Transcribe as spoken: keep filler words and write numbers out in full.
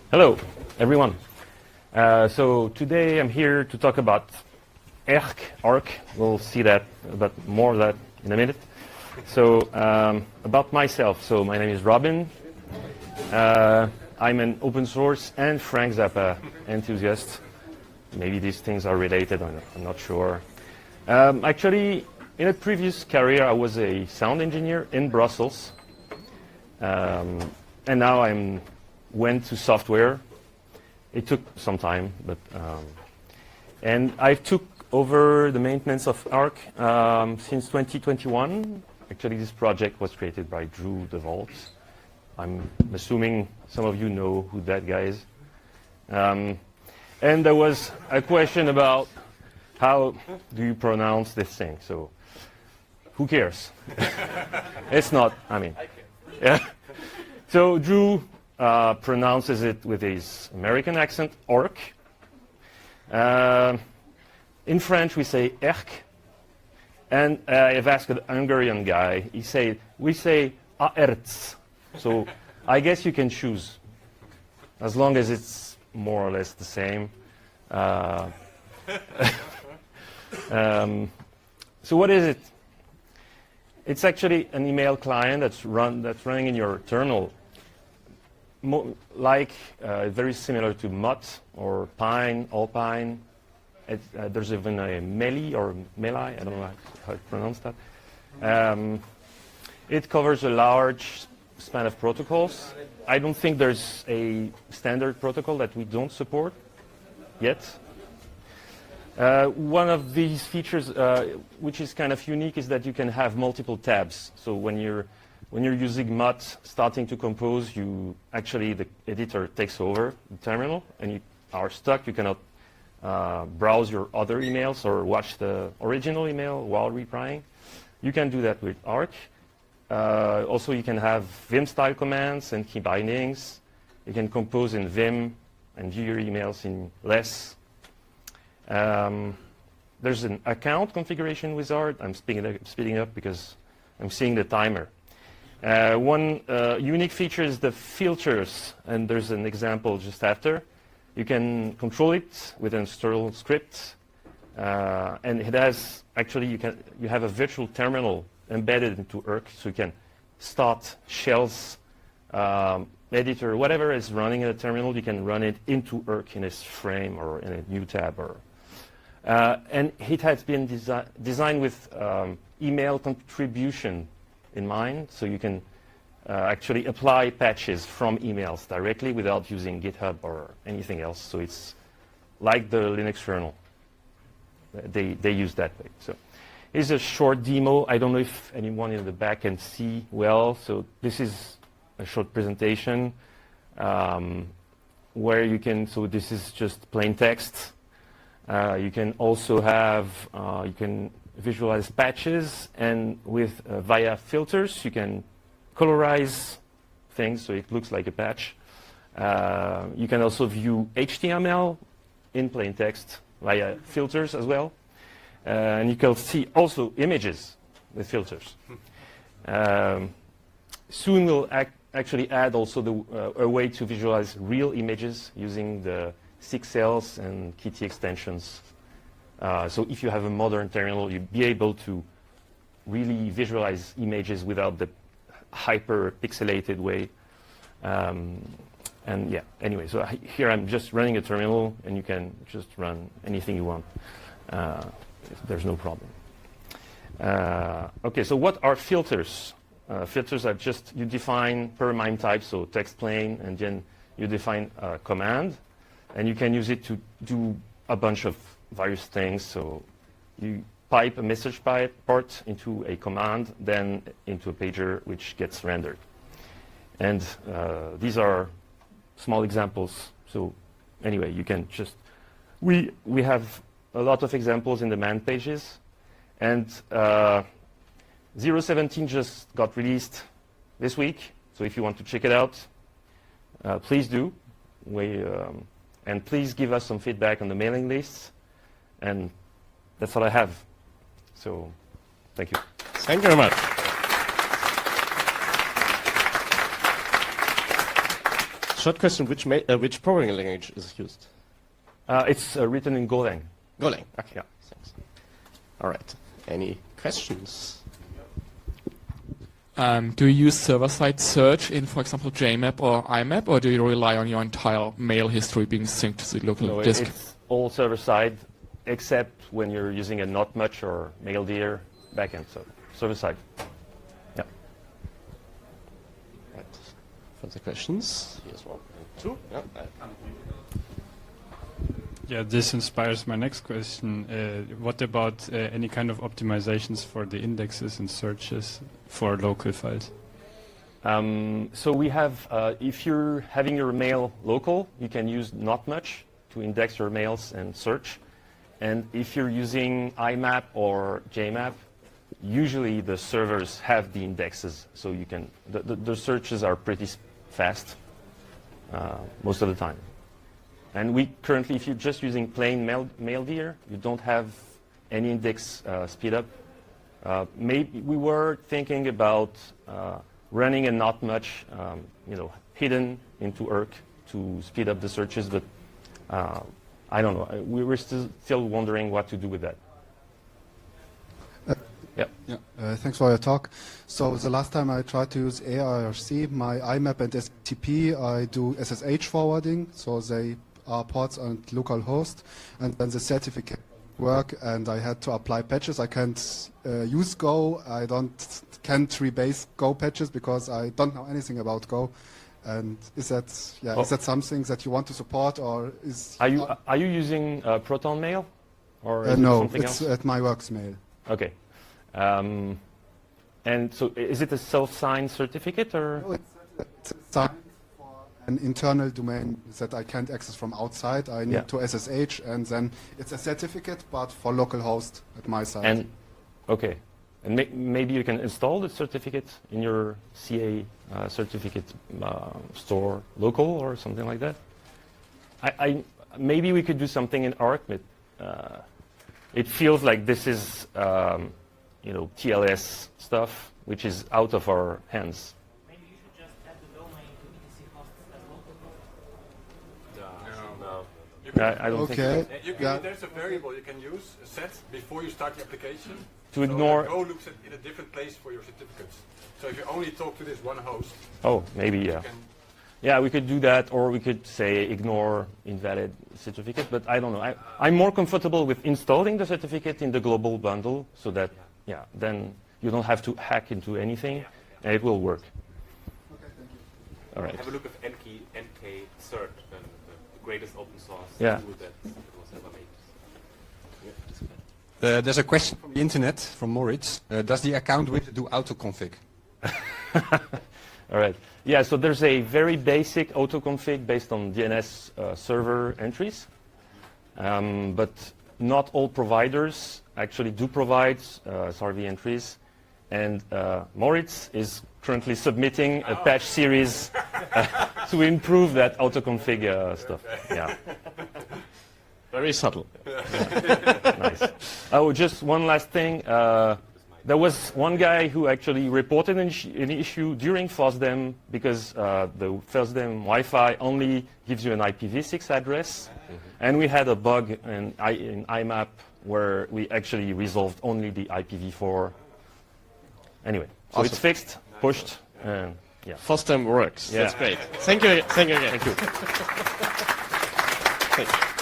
Hello, everyone. Uh, so today I'm here to talk about Arc. Arc. We'll see that, but more of that in a minute. So um, about myself. So my name is Robin. Uh, I'm an open source and Frank Zappa enthusiast. Maybe these things are related. I'm, I'm not sure. Um, actually, in a previous career, I was a sound engineer in Brussels, um, and now I'm went to software. It took some time, but um, and I took over the maintenance of Arc um, since twenty twenty-one. Actually, this project was created by Drew DeVault. I'm assuming some of you know who that guy is. Um, and there was a question about how do you pronounce this thing. So who cares? It's not. I mean, yeah. So Drew Uh, pronounces it with his American accent, Arc. Uh, in French, we say Erc. And uh, I've asked an Hungarian guy. He said, we say Aerts. So I guess you can choose, as long as it's more or less the same. Uh, um, so what is it? It's actually an email client that's run that's running in your terminal. Mo like uh, very similar to Mutt or Pine, Alpine. It, uh, there's even a Meli or Meli, I don't know how to pronounce that. Um, it covers a large span of protocols. I don't think there's a standard protocol that we don't support yet. Uh, one of these features, uh, which is kind of unique, is that you can have multiple tabs. So when you're When you're using Mutt, starting to compose, you actually, the editor takes over the terminal, and you are stuck. You cannot uh, browse your other emails or watch the original email while replying. You can do that with Arc. Uh, also, you can have Vim-style commands and key bindings. You can compose in Vim and view your emails in Less. Um, there's an account configuration wizard. I'm speeding up, speeding up because I'm seeing the timer. Uh, one uh, unique feature is the filters, and there's an example just after. You can control it with an external script, uh, and it has actually you can you have a virtual terminal embedded into Arc, so you can start shells, um, editor, whatever is running in a terminal. You can run it into Arc in a frame or in a new tab, or uh, and it has been desi designed with um, email contribution in mind, so you can uh, actually apply patches from emails directly without using GitHub or anything else. So it's like the Linux kernel. They, they use that way. So here's a short demo. I don't know if anyone in the back can see well. So this is a short presentation um, where you can, so this is just plain text. Uh, you can also have, uh, you can visualize patches, and with uh, via filters you can colorize things so it looks like a patch. Uh, you can also view H T M L in plain text via filters as well, uh, and you can see also images with filters. Um, soon we'll ac actually add also the, uh, a way to visualize real images using the Sixels and Kitty extensions. Uh, so if you have a modern terminal, you'll be able to really visualize images without the hyper pixelated way. Um, and yeah, anyway, so I, here I'm just running a terminal, and you can just run anything you want. Uh, there's no problem. Uh, okay, so what are filters? Uh, filters are just, you define per MIME type, so text plain, and then you define a command, and you can use it to do a bunch of various things. So you pipe a message pipe part into a command, then into a pager, which gets rendered. And uh, these are small examples. So anyway, you can just, we, we have a lot of examples in the man pages. And uh, zero seventeen just got released this week. So if you want to check it out, uh, please do. We, um, and please give us some feedback on the mailing lists. And that's all I have. So thank you. Thank you very much. short question: Which ma uh, which programming language is used? Uh, it's uh, written in Golang. Golang. Okay. Yeah. Thanks. All right. Any questions? Um, do you use server-side search in, for example, J map or I map, or do you rely on your entire mail history being synced to the local No, disk? it's all server-side, except when you're using a not much or Maildir backend. So server-side. Yeah. Right. Further questions? Here's one and two. Yeah. Yeah, this inspires my next question. Uh, what about uh, any kind of optimizations for the indexes and searches for local files? Um, so we have, uh, if you're having your mail local, you can use not much to index your mails and search. And if you're using I map or J map, usually the servers have the indexes, so you can, the, the, the searches are pretty fast uh, most of the time. And we currently, if you're just using plain mail, Maildir, you don't have any index uh, speed up. Uh, maybe we were thinking about uh, running a not much, um, you know, hidden into E R C to speed up the searches, but uh, I don't know. We were still still wondering what to do with that. Uh, yeah. Yeah. Uh, thanks for your talk. So the last time I tried to use A I R C, my I map and S T P, I do S S H forwarding, so they are ports on local host, and then the certificate work, and I had to apply patches. I can't uh, use Go. I don't can't rebase Go patches because I don't know anything about Go. And is that yeah Oh. is that something that you want to support, or is Are you uh, are you using uh, Proton Mail, or uh, is it no? something It's else? at my works mail. Okay. Um, and so, is it a self-signed certificate, or? No, it's, it's signed for an internal domain that I can't access from outside. I need Yeah. to S S H, and then it's a certificate, but for local host at my site. And okay, and may, maybe you can install the certificate in your C A uh, certificate uh, store local or something like that. I, I maybe we could do something in Arc, but uh, it feels like this is um, you know T L S stuff, which is out of our hands. Maybe you should just add the domain to E T C hosts as local host. No, no. You I, I don't Okay. think You can, Yeah. There's a variable you can use, a set, before you start the application. To so ignore- that Go looks at, in a different place for your certificates. So if you only talk to this one host, so. Oh, maybe yeah. you can. Yeah, we could do that, or we could say ignore invalid certificate, but I don't know. I, I'm more comfortable with installing the certificate in the global bundle so that, yeah, then you don't have to hack into anything, and it will work. Okay, thank you. All right. Have a look at N K, N K Cert, the, the greatest open source Yeah. tool that was ever made. Uh, there's a question from the internet from Moritz. Uh, does the account widget do autoconfig? All right. Yeah, so there's a very basic autoconfig based on D N S uh, server entries, um, but not all providers actually do provide uh, S R V entries, and uh, Moritz is currently submitting a patch series uh, to improve that autoconfig uh, stuff. Yeah. Very subtle. Nice. Oh, just one last thing. Uh, there was one guy who actually reported an, issue- an issue during FOSDEM because uh, the FOSDEM Wi-Fi only gives you an I P v six address, and we had a bug in, I, in I map where we actually resolved only the I P v four. Anyway, so it's Awesome. fixed, pushed, and yeah. FOSDEM works. Yeah. That's great. Thank you. Thank you again. Thank you. Thank you.